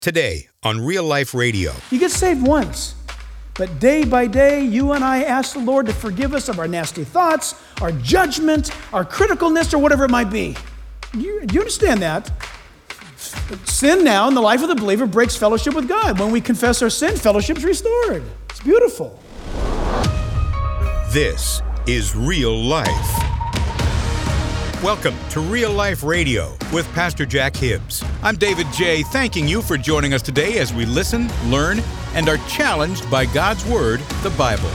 Today on Real Life Radio. You get saved once, but day by day, you and I ask the Lord to forgive us of our nasty thoughts, our judgment, our criticalness, or whatever it might be. You understand that? Sin now in the life of the believer breaks fellowship with God. When we confess our sin, fellowship's restored. It's beautiful. This is Real Life. Welcome to Real Life Radio with Pastor Jack Hibbs. I'm David J., thanking you for joining us today as we listen, learn, and are challenged by God's Word, the Bible.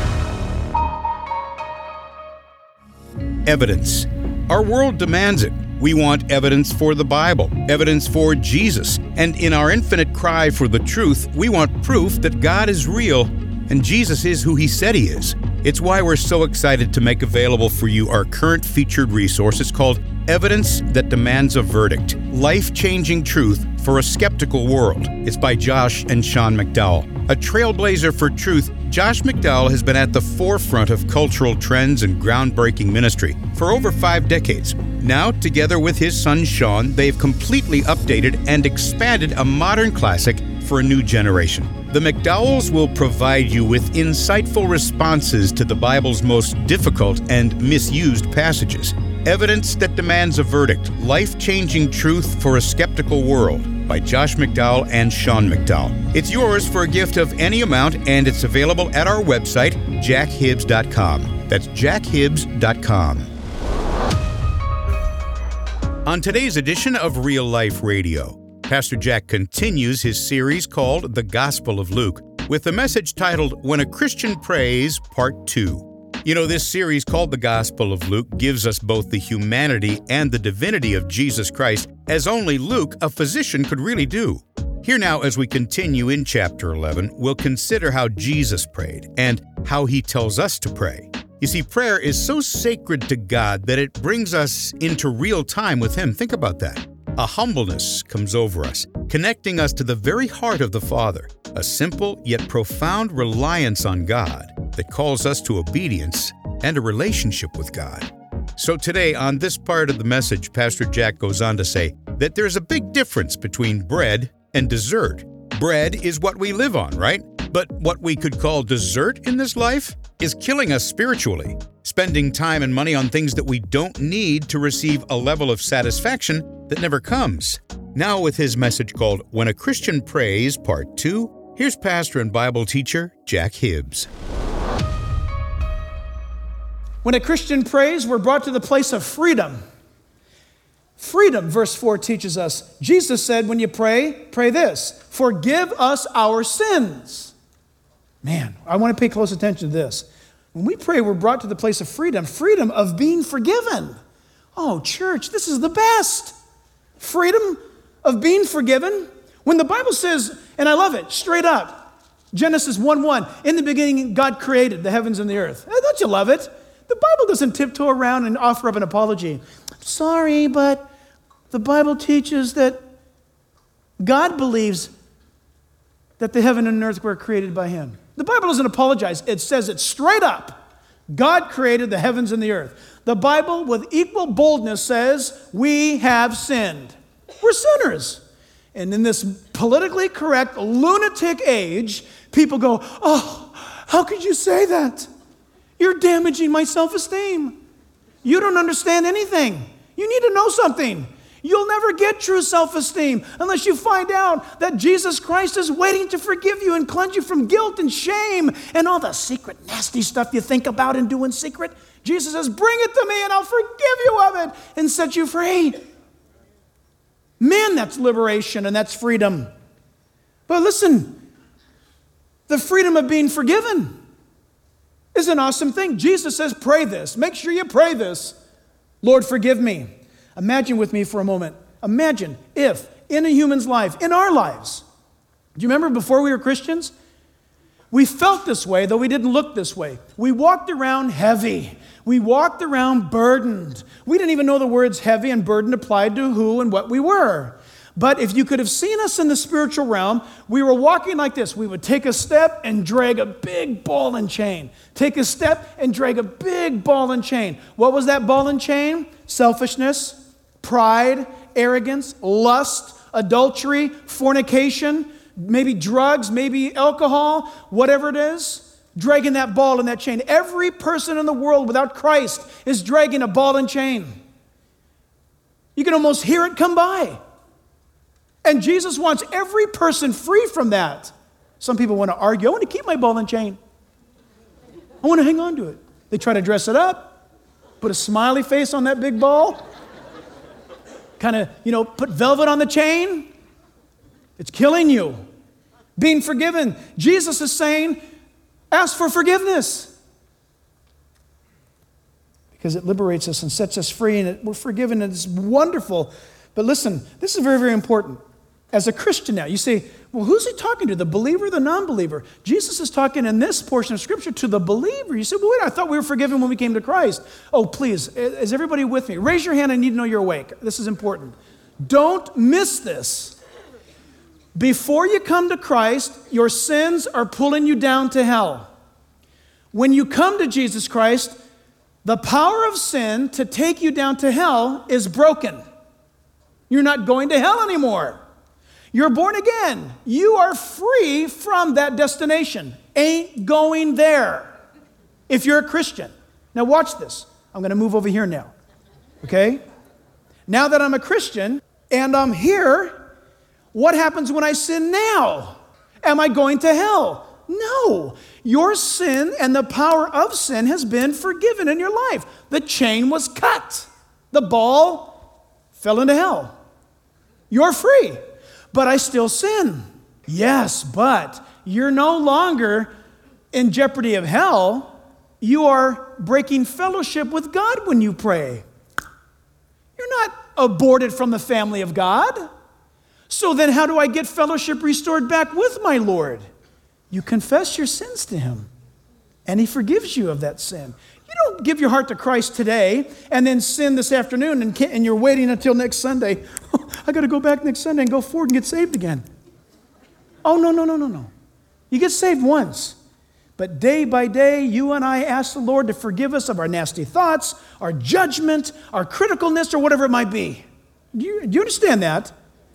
Evidence. Our world demands it. We want evidence for the Bible, evidence for Jesus, and in our infinite cry for the truth, we want proof that God is real and Jesus is who He said He is. It's why we're so excited to make available for you our current featured resource. It's called Evidence That Demands a Verdict, Life-Changing Truth for a Skeptical World. It's by Josh and Sean McDowell. A trailblazer for truth, Josh McDowell has been at the forefront of cultural trends and groundbreaking ministry for over 5 decades. Now, together with his son Sean, they've completely updated and expanded a modern classic for a new generation. The McDowells will provide you with insightful responses to the Bible's most difficult and misused passages. Evidence That Demands a Verdict, Life-Changing Truth for a Skeptical World by Josh McDowell and Sean McDowell. It's yours for a gift of any amount, and it's available at our website, jackhibbs.com. That's jackhibbs.com. On today's edition of Real Life Radio, Pastor Jack continues his series called The Gospel of Luke with the message titled When a Christian Prays, Part 2. You know, this series called The Gospel of Luke gives us both the humanity and the divinity of Jesus Christ as only Luke, a physician, could really do. Here now, as we continue in chapter 11, we'll consider how Jesus prayed and how He tells us to pray. You see, prayer is so sacred to God that it brings us into real time with Him. Think about that. A humbleness comes over us, connecting us to the very heart of the Father, a simple yet profound reliance on God that calls us to obedience and a relationship with God. So today, on this part of the message, Pastor Jack goes on to say that there's a big difference between bread and dessert. Bread is what we live on, right? But what we could call dessert in this life is killing us spiritually, spending time and money on things that we don't need to receive a level of satisfaction that never comes. Now with his message called When a Christian Prays, Part 2, here's pastor and Bible teacher Jack Hibbs. When a Christian prays, we're brought to the place of freedom. Freedom, verse 4 teaches us. Jesus said, when you pray, pray this: forgive us our sins. Man, I want to pay close attention to this. When we pray, we're brought to the place of freedom of being forgiven. Oh, church, this is the best. Freedom of being forgiven. When the Bible says, and I love it, straight up, Genesis 1:1, in the beginning God created the heavens and the earth. Don't you love it? The Bible doesn't tiptoe around and offer up an apology. Sorry, but the Bible teaches that God believes that the heaven and earth were created by Him. The Bible doesn't apologize. It says it straight up. God created the heavens and the earth. The Bible, with equal boldness, says we have sinned. We're sinners. And in this politically correct, lunatic age, people go, oh, how could you say that? You're damaging my self-esteem. You don't understand anything. You need to know something. You'll never get true self-esteem unless you find out that Jesus Christ is waiting to forgive you and cleanse you from guilt and shame and all the secret, nasty stuff you think about and do in secret. Jesus says, bring it to me and I'll forgive you of it and set you free. Man, that's liberation and that's freedom. But listen, the freedom of being forgiven is an awesome thing. Jesus says, pray this. Make sure you pray this. Lord, forgive me. Imagine with me for a moment. Imagine if in a human's life, in our lives, do you remember before we were Christians? We felt this way, though we didn't look this way. We walked around heavy. We walked around burdened. We didn't even know the words heavy and burdened applied to who and what we were. But if you could have seen us in the spiritual realm, we were walking like this. We would take a step and drag a big ball and chain. Take a step and drag a big ball and chain. What was that ball and chain? Selfishness, pride, arrogance, lust, adultery, fornication, maybe drugs, maybe alcohol, whatever it is, dragging that ball and that chain. Every person in the world without Christ is dragging a ball and chain. You can almost hear it come by. And Jesus wants every person free from that. Some people want to argue, I want to keep my ball and chain. I want to hang on to it. They try to dress it up, put a smiley face on that big ball, kind of, put velvet on the chain. It's killing you. Being forgiven. Jesus is saying, ask for forgiveness. Because it liberates us and sets us free, and we're forgiven, and it's wonderful. But listen, this is very, very important. As a Christian now, you say, well, who's he talking to, the believer or the non-believer? Jesus is talking in this portion of Scripture to the believer. You say, well, wait, I thought we were forgiven when we came to Christ. Oh, please, is everybody with me? Raise your hand, I need to know you're awake. This is important. Don't miss this. Before you come to Christ, your sins are pulling you down to hell. When you come to Jesus Christ, the power of sin to take you down to hell is broken. You're not going to hell anymore. You're born again. You are free from that destination. Ain't going there if you're a Christian. Now watch this. I'm going to move over here now. Okay? Now that I'm a Christian and I'm here, what happens when I sin now? Am I going to hell? No. Your sin and the power of sin has been forgiven in your life. The chain was cut. The ball fell into hell. You're free. But I still sin. Yes, but you're no longer in jeopardy of hell. You are breaking fellowship with God when you pray. You're not aborted from the family of God. So then how do I get fellowship restored back with my Lord? You confess your sins to Him, and He forgives you of that sin. You don't give your heart to Christ today and then sin this afternoon and you're waiting until next Sunday. I got to go back next Sunday and go forward and get saved again. Oh, no. You get saved once. But day by day, you and I ask the Lord to forgive us of our nasty thoughts, our judgment, our criticalness, or whatever it might be. Do you understand that?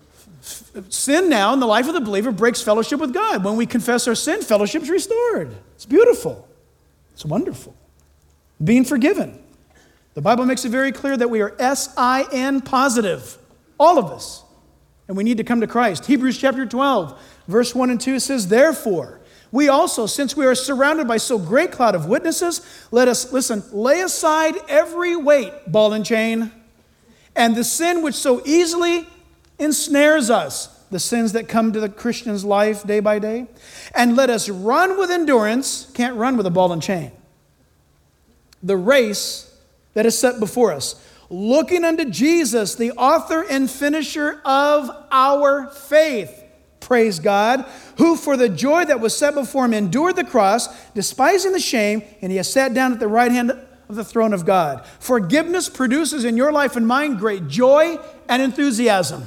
Sin now in the life of the believer breaks fellowship with God. When we confess our sin, fellowship's restored. It's beautiful. It's wonderful. Being forgiven. The Bible makes it very clear that we are S-I-N positive. All of us. And we need to come to Christ. Hebrews chapter 12, verse 1 and 2 says, therefore, we also, since we are surrounded by so great cloud of witnesses, let us, lay aside every weight, ball and chain, and the sin which so easily ensnares us, the sins that come to the Christian's life day by day, and let us run with endurance, can't run with a ball and chain, the race that is set before us, looking unto Jesus, the author and finisher of our faith. Praise God, who for the joy that was set before Him endured the cross, despising the shame, and He has sat down at the right hand of the throne of God. Forgiveness produces in your life and mine great joy and enthusiasm.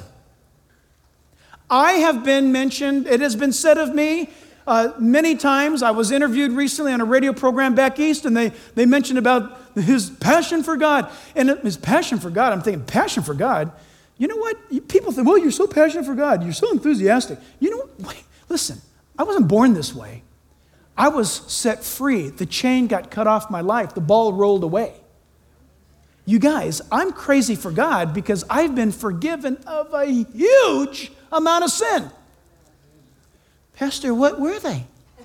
I have been mentioned, it has been said of me many times. I was interviewed recently on a radio program back east, and they mentioned about his passion for God. And his passion for God, I'm thinking, passion for God? You know what? People think, well, you're so passionate for God. You're so enthusiastic. You know what? Wait, listen, I wasn't born this way. I was set free. The chain got cut off my life. The ball rolled away. You guys, I'm crazy for God because I've been forgiven of a huge amount of sin. Pastor, what were they?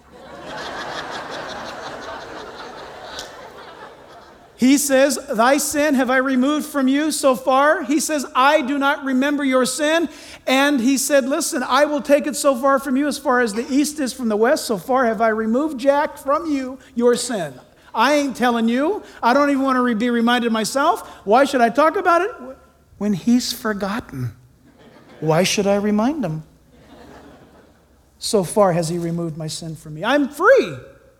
He says, thy sin have I removed from you so far. He says, I do not remember your sin. And he said, listen, I will take it so far from you as far as the east is from the west. So far have I removed, Jack, from you your sin. I ain't telling you. I don't even want to be reminded myself. Why should I talk about it? When He's forgotten. Why should I remind Him? So far has He removed my sin from me. I'm free.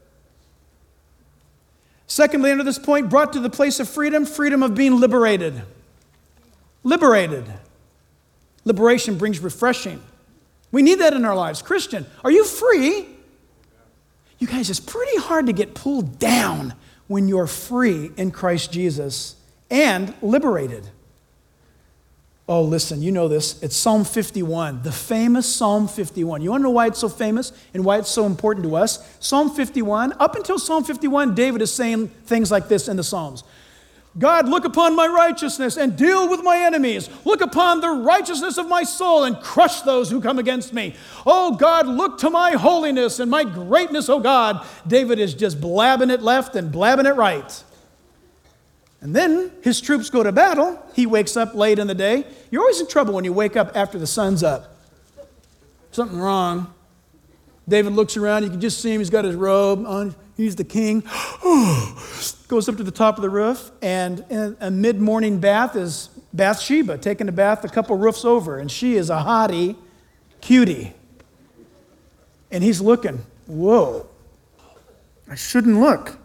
Secondly, under this point, brought to the place of freedom, freedom of being liberated. Liberated. Liberation brings refreshing. We need that in our lives. Christian, are you free? You guys, it's pretty hard to get pulled down when you're free in Christ Jesus and liberated. Oh, listen, you know this. It's Psalm 51, the famous Psalm 51. You want to know why it's so famous and why it's so important to us? Psalm 51, up until Psalm 51, David is saying things like this in the Psalms. God, look upon my righteousness and deal with my enemies. Look upon the righteousness of my soul and crush those who come against me. Oh God, look to my holiness and my greatness, oh God. David is just blabbing it left and blabbing it right. And then his troops go to battle. He wakes up late in the day. You're always in trouble when you wake up after the sun's up. Something wrong. David looks around. You can just see him. He's got his robe on. He's the king. Goes up to the top of the roof, and in a mid-morning bath is Bathsheba taking a bath a couple roofs over, and she is a hottie cutie. And he's looking. Whoa, I shouldn't look.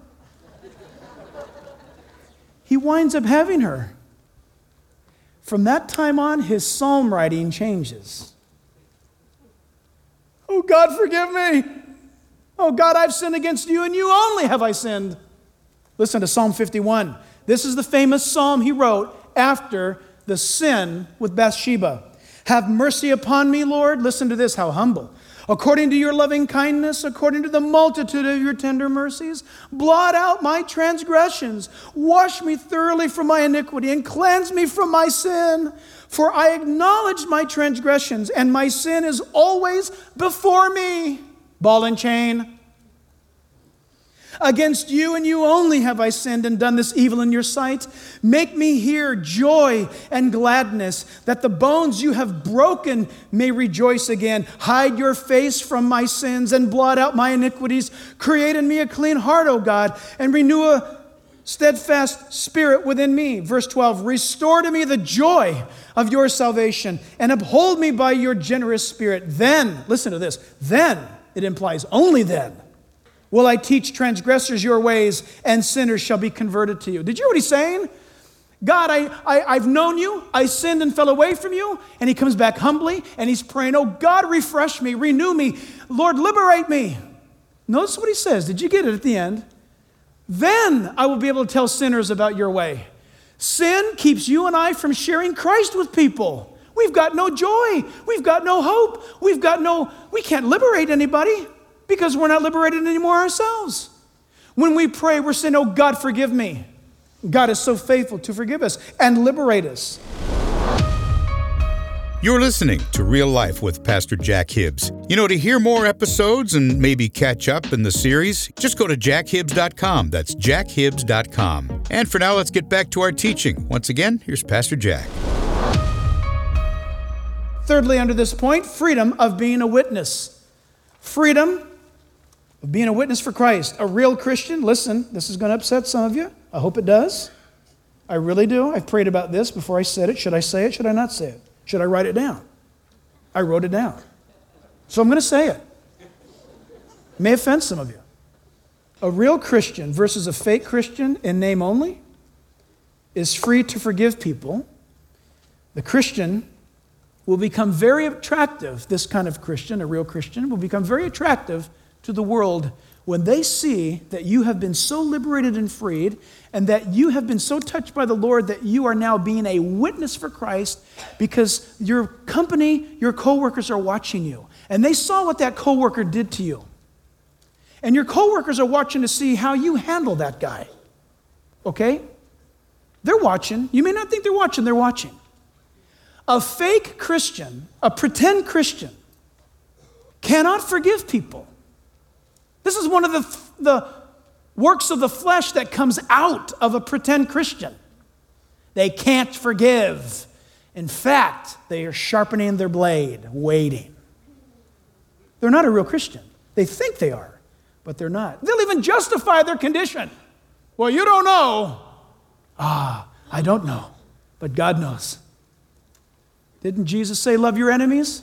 He winds up having her. From that time on, his psalm writing changes. Oh, God, forgive me. Oh, God, I've sinned against you, and you only have I sinned. Listen to Psalm 51. This is the famous psalm he wrote after the sin with Bathsheba. Have mercy upon me, Lord. Listen to this, how humble. According to your loving kindness, according to the multitude of your tender mercies, blot out my transgressions. Wash me thoroughly from my iniquity and cleanse me from my sin. For I acknowledge my transgressions, and my sin is always before me. Ball and chain. Against you and you only have I sinned and done this evil in your sight. Make me hear joy and gladness, that the bones you have broken may rejoice again. Hide your face from my sins and blot out my iniquities. Create in me a clean heart, O God, and renew a steadfast spirit within me. Verse 12, restore to me the joy of your salvation and uphold me by your generous spirit. Then, listen to this, then, it implies only then, will I teach transgressors your ways, and sinners shall be converted to you. Did you hear what he's saying? God, I've known you. I sinned and fell away from you. And he comes back humbly, and he's praying, oh, God, refresh me, renew me. Lord, liberate me. Notice what he says. Did you get it at the end? Then I will be able to tell sinners about your way. Sin keeps you and I from sharing Christ with people. We've got no joy. We've got no hope. We can't liberate anybody, because we're not liberated anymore ourselves. When we pray, we're saying, oh, God, forgive me. God is so faithful to forgive us and liberate us. You're listening to Real Life with Pastor Jack Hibbs. You know, to hear more episodes and maybe catch up in the series, just go to jackhibbs.com. That's jackhibbs.com. And for now, let's get back to our teaching. Once again, here's Pastor Jack. Thirdly, under this point, freedom of being a witness. Freedom of being a witness for Christ. A real Christian, listen, this is going to upset some of you. I hope it does. I really do. I've prayed about this before I said it. Should I say it? Should I not say it? Should I write it down? I wrote it down. So I'm going to say it. It may offend some of you. A real Christian versus a fake Christian in name only is free to forgive people. The Christian will become very attractive, this kind of Christian, a real Christian, will become very attractive to the world when they see that you have been so liberated and freed, and that you have been so touched by the Lord that you are now being a witness for Christ, because your company, your coworkers are watching you. And they saw what that coworker did to you. And your coworkers are watching to see how you handle that guy. Okay? They're watching. You may not think they're watching, they're watching. A fake Christian, a pretend Christian, cannot forgive people. This is one of the works of the flesh that comes out of a pretend Christian. They can't forgive. In fact, they are sharpening their blade, waiting. They're not a real Christian. They think they are, but they're not. They'll even justify their condition. Well, you don't know. I don't know, but God knows. Didn't Jesus say, love your enemies?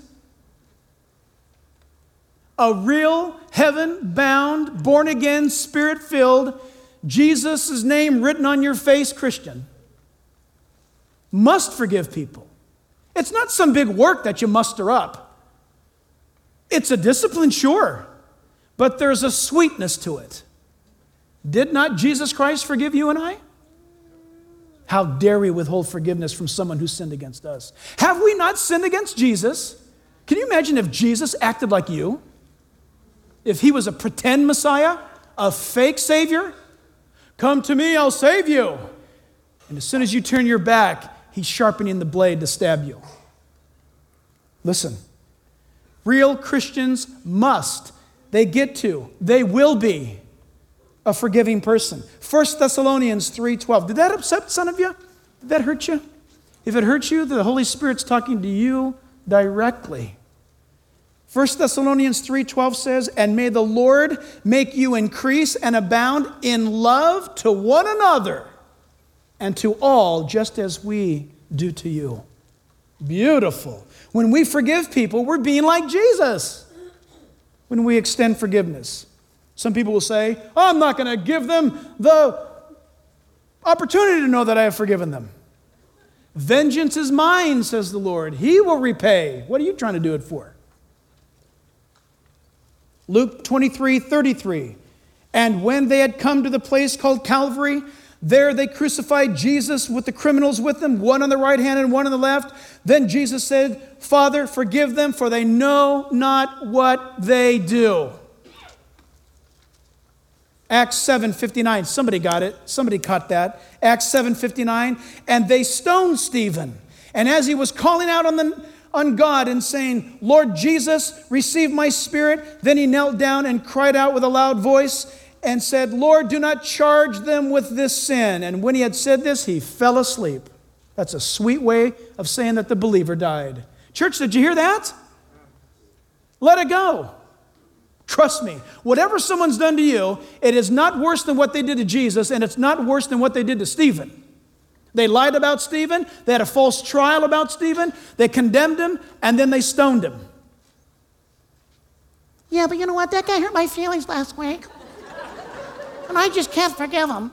A real, heaven-bound, born-again, spirit-filled, Jesus' name written on your face Christian must forgive people. It's not some big work that you muster up. It's a discipline, sure, but there's a sweetness to it. Did not Jesus Christ forgive you and I? How dare we withhold forgiveness from someone who sinned against us? Have we not sinned against Jesus? Can you imagine if Jesus acted like you? If he was a pretend Messiah, a fake Savior? Come to me, I'll save you. And as soon as you turn your back, he's sharpening the blade to stab you. Listen, real Christians must, they will be a forgiving person. 1 Thessalonians 3:12. Did that upset some of you? Did that hurt you? If it hurts you, the Holy Spirit's talking to you directly. 1 Thessalonians 3:12 says, and may the Lord make you increase and abound in love to one another and to all, just as we do to you. Beautiful. When we forgive people, we're being like Jesus. When we extend forgiveness. Some people will say, oh, I'm not going to give them the opportunity to know that I have forgiven them. Vengeance is mine, says the Lord. He will repay. What are you trying to do it for? Luke 23:33. And when they had come to the place called Calvary, there they crucified Jesus with the criminals with them, one on the right hand and one on the left. Then Jesus said, Father, forgive them, for they know not what they do. Acts 7:59. Somebody got it. Somebody caught that. Acts 7:59. And they stoned Stephen. And as he was calling out on God and saying, Lord Jesus, receive my spirit, then he knelt down and cried out with a loud voice and said, Lord, do not charge them with this sin. And when he had said this, he fell asleep. That's a sweet way of saying that the believer died. Church, did you hear that? Let it go. Trust me, whatever someone's done to you, it is not worse than what they did to Jesus, and it's not worse than what they did to Stephen. They lied about Stephen, they had a false trial about Stephen, they condemned him, and then they stoned him. Yeah, but you know what? That guy hurt my feelings last week. And I just can't forgive him.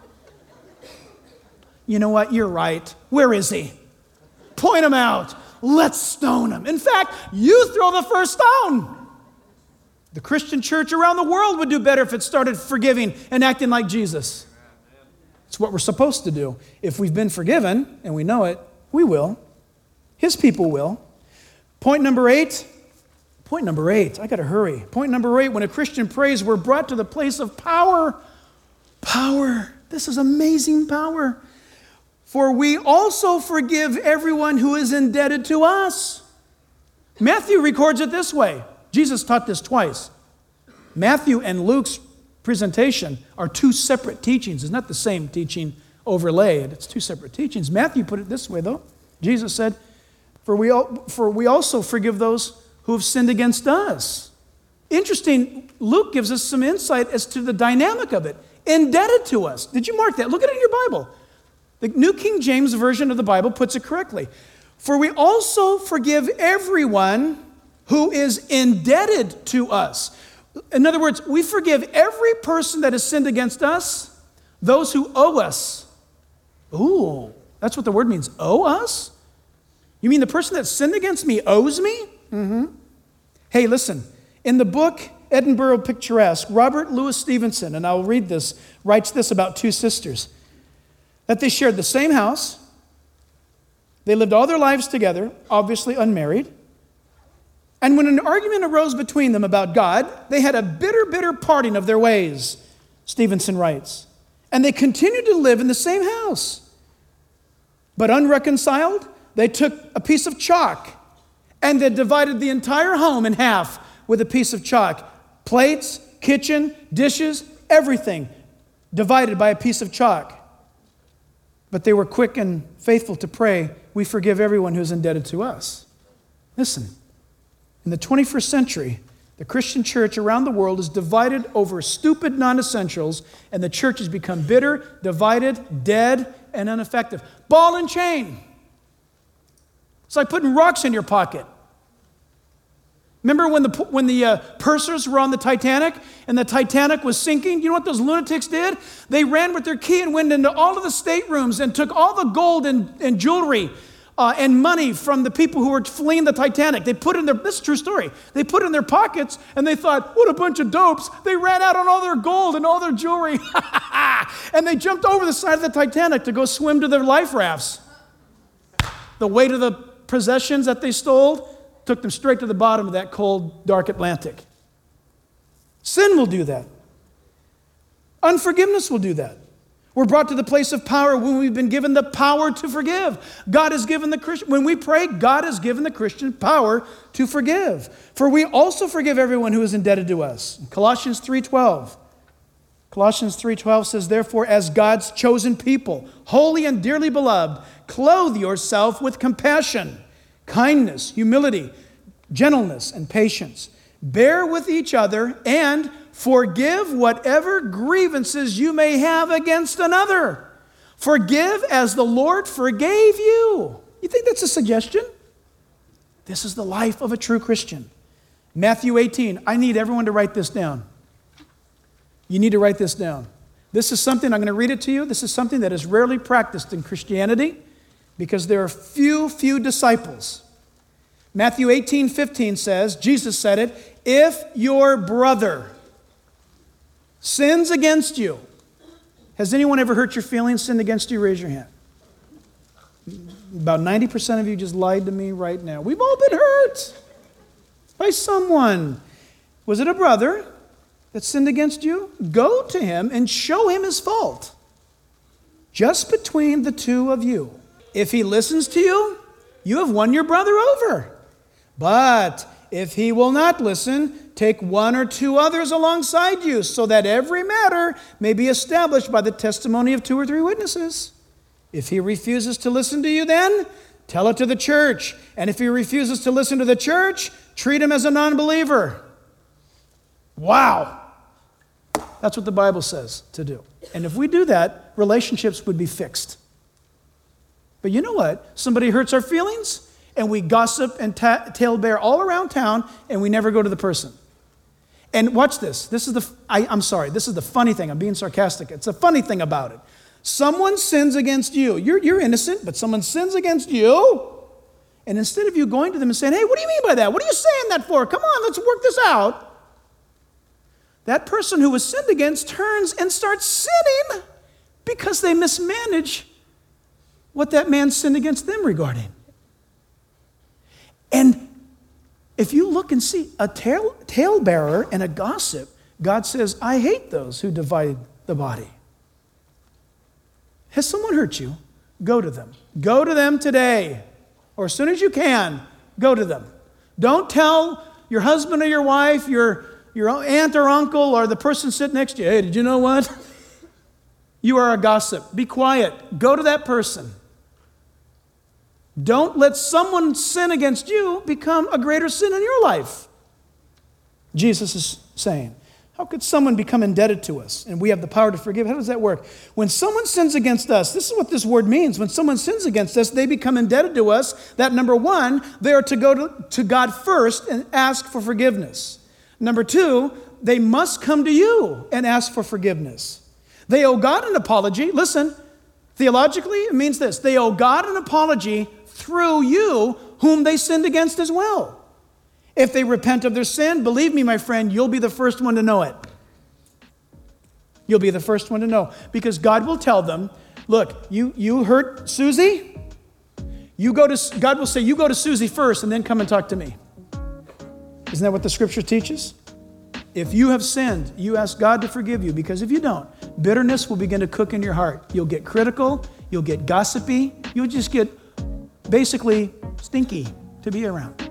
You know what? You're right. Where is he? Point him out. Let's stone him. In fact, you throw the first stone. The Christian church around the world would do better if it started forgiving and acting like Jesus. It's what we're supposed to do. If we've been forgiven, and we know it, we will. His people will. Point number 8. I got to hurry. Point number 8, when a Christian prays, we're brought to the place of power. Power. This is amazing power. For we also forgive everyone who is indebted to us. Matthew records it this way. Jesus taught this twice. Matthew and Luke's presentation are two separate teachings. It's not the same teaching overlaid. It's two separate teachings. Matthew put it this way, though. Jesus said, For we also forgive those who have sinned against us. Interesting, Luke gives us some insight as to the dynamic of it. Indebted to us. Did you mark that? Look at it in your Bible. The New King James Version of the Bible puts it correctly. For we also forgive everyone who is indebted to us. In other words, we forgive every person that has sinned against us, those who owe us. Ooh, that's what the word means, owe us? You mean the person that sinned against me owes me? Mm-hmm. Hey, listen, in the book Edinburgh Picturesque, Robert Louis Stevenson, and I'll read this, writes this about two sisters, that they shared the same house, they lived all their lives together, obviously unmarried, and when an argument arose between them about God, they had a bitter, bitter parting of their ways, Stevenson writes. And they continued to live in the same house. But unreconciled, they took a piece of chalk and they divided the entire home in half with a piece of chalk. Plates, kitchen, dishes, everything divided by a piece of chalk. But they were quick and faithful to pray, we forgive everyone who's indebted to us. Listen. In the 21st century, the Christian church around the world is divided over stupid non-essentials, and the church has become bitter, divided, dead, and ineffective. Ball and chain. It's like putting rocks in your pocket. Remember when the pursers were on the Titanic, and the Titanic was sinking? You know what those lunatics did? They ran with their key and went into all of the staterooms and took all the gold and jewelry and money from the people who were fleeing the Titanic. They put in their, this is a true story, they put in their pockets and they thought, what a bunch of dopes. They ran out on all their gold and all their jewelry. And they jumped over the side of the Titanic to go swim to their life rafts. The weight of the possessions that they stole took them straight to the bottom of that cold, dark Atlantic. Sin will do that. Unforgiveness will do that. We're brought to the place of power when we've been given the power to forgive. God has given the Christian, when we pray, God has given the Christian power to forgive. For we also forgive everyone who is indebted to us. Colossians 3:12. Colossians 3:12 says, therefore, as God's chosen people, holy and dearly beloved, clothe yourself with compassion, kindness, humility, gentleness, and patience. Bear with each other and forgive whatever grievances you may have against another. Forgive as the Lord forgave you. You think that's a suggestion? This is the life of a true Christian. Matthew 18. I need everyone to write this down. You need to write this down. This is something, I'm going to read it to you. This is something that is rarely practiced in Christianity because there are few disciples. Matthew 18:15 says, Jesus said it, if your brother sins against you. Has anyone ever hurt your feelings, sinned against you? Raise your hand. About 90% of you just lied to me right now. We've all been hurt by someone. Was it a brother that sinned against you? Go to him and show him his fault. Just between the two of you. If he listens to you, you have won your brother over. But if he will not listen, take one or two others alongside you, so that every matter may be established by the testimony of 2 or 3 witnesses. If he refuses to listen to you, then tell it to the church. And if he refuses to listen to the church, treat him as a non-believer. Wow. That's what the Bible says to do. And if we do that, relationships would be fixed. But you know what? Somebody hurts our feelings, and we gossip and talebear all around town, and we never go to the person. And watch this. This is the funny thing. I'm being sarcastic. It's a funny thing about it. Someone sins against you. You're innocent, but someone sins against you. And instead of you going to them and saying, hey, what do you mean by that? What are you saying that for? Come on, let's work this out. That person who was sinned against turns and starts sinning because they mismanage what that man sinned against them regarding. And if you look and see a talebearer and a gossip, God says, I hate those who divide the body. Has someone hurt you? Go to them. Go to them today. Or as soon as you can, go to them. Don't tell your husband or your wife, your aunt or uncle, or the person sitting next to you, hey, did you know what? You are a gossip. Be quiet. Go to that person. Don't let someone sin against you become a greater sin in your life. Jesus is saying, how could someone become indebted to us and we have the power to forgive? How does that work? When someone sins against us, this is what this word means. When someone sins against us, they become indebted to us. That number one, they are to go to God first and ask for forgiveness. Number two, they must come to you and ask for forgiveness. They owe God an apology. Listen, theologically, it means this. They owe God an apology through you, whom they sinned against as well. If they repent of their sin, believe me, my friend, you'll be the first one to know it. You'll be the first one to know. Because God will tell them, look, you hurt Susie? God will say, you go to Susie first and then come and talk to me. Isn't that what the scripture teaches? If you have sinned, you ask God to forgive you, because if you don't, bitterness will begin to cook in your heart. You'll get critical, you'll get gossipy, you'll just get basically stinky to be around.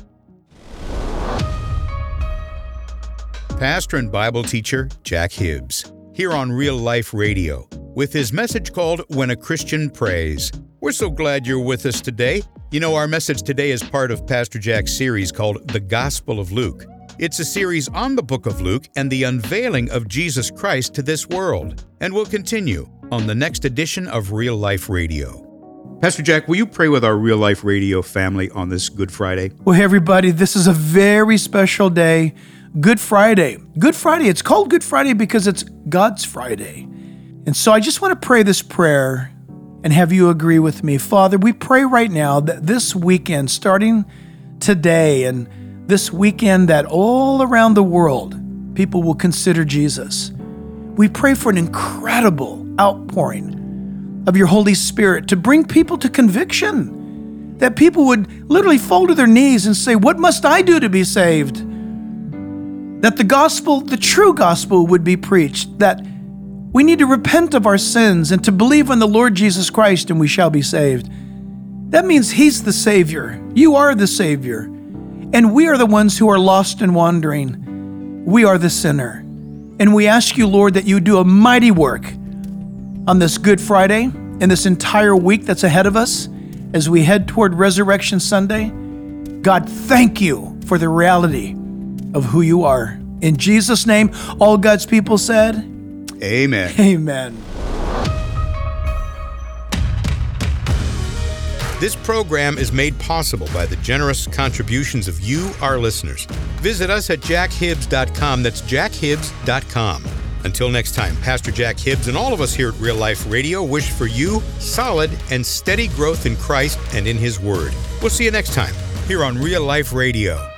Pastor and Bible teacher Jack Hibbs, here on Real Life Radio, with his message called When a Christian Prays. We're so glad you're with us today. You know, our message today is part of Pastor Jack's series called The Gospel of Luke. It's a series on the book of Luke and the unveiling of Jesus Christ to this world. And we'll continue on the next edition of Real Life Radio. Pastor Jack, will you pray with our Real Life Radio family on this Good Friday? Well, hey, everybody, this is a very special day, Good Friday. Good Friday, it's called Good Friday because it's God's Friday. And so I just want to pray this prayer and have you agree with me. Father, we pray right now that this weekend, starting today and this weekend, that all around the world, people will consider Jesus. We pray for an incredible outpouring of your Holy Spirit to bring people to conviction, that people would literally fall to their knees and say, what must I do to be saved? That the gospel, the true gospel, would be preached, that we need to repent of our sins and to believe in the Lord Jesus Christ and we shall be saved. That means He's the Savior. You are the Savior. And we are the ones who are lost and wandering. We are the sinner. And we ask you, Lord, that you do a mighty work on this Good Friday and this entire week that's ahead of us as we head toward Resurrection Sunday. God, thank you for the reality of who you are. In Jesus' name, all God's people said, Amen. Amen. This program is made possible by the generous contributions of you, our listeners. Visit us at jackhibbs.com. That's jackhibbs.com. Until next time, Pastor Jack Hibbs and all of us here at Real Life Radio wish for you solid and steady growth in Christ and in His Word. We'll see you next time here on Real Life Radio.